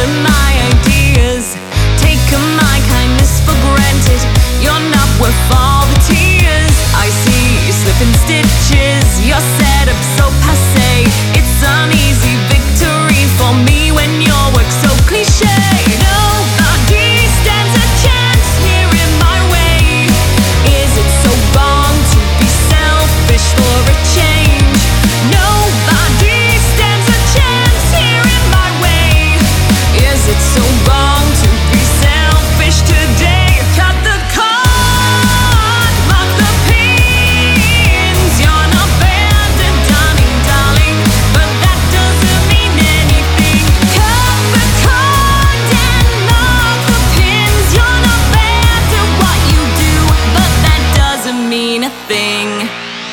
of my ideas, taking my kindness for granted. You're not worth all the tears. I see you slipping stitches. Your setup so passé. It's an easy victory for me when your work's so cliche. Nobody stands a chance here in my way. Is it so wrong to be selfish for a change? Nobody stands a chance here in my way. Is it so wrong to be selfish today? Cut the cord, mark the pins. You're not bad at darling, but that doesn't mean anything. Cut the cord and mark the pins. You're not bad at what you do, but that doesn't mean a thing.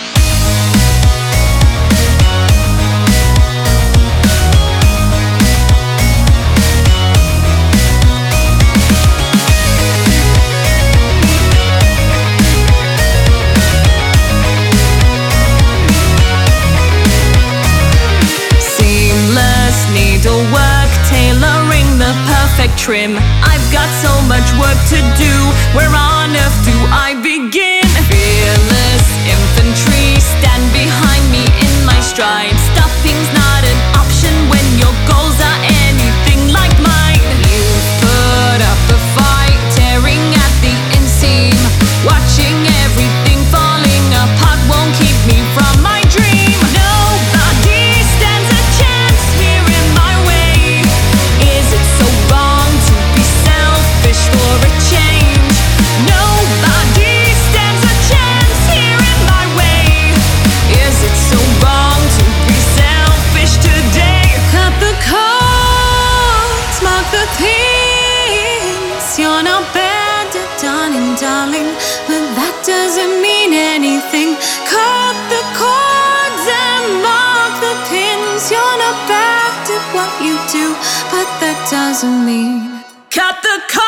Needlework, tailoring the perfect trim. I've got so much work to do. Where on earth do I begin? Fearless infantry, stand behind me in my stride. Stopping's not an option when your goals are anything like mine. You put up a fight, tearing at the inseam. Watching everything falling apart won't keep me from my dream. Nobody stands a chance here in my way. Is it so wrong to be selfish for a change? Nobody stands a chance here in my way. Is it so wrong to be selfish today? Cut the cords, mark the pins. You're not bad at darling, but that doesn't mean anything. Cut the cords and mark the pins. You're not bad at what you do, but that doesn't mean. Cut the cords.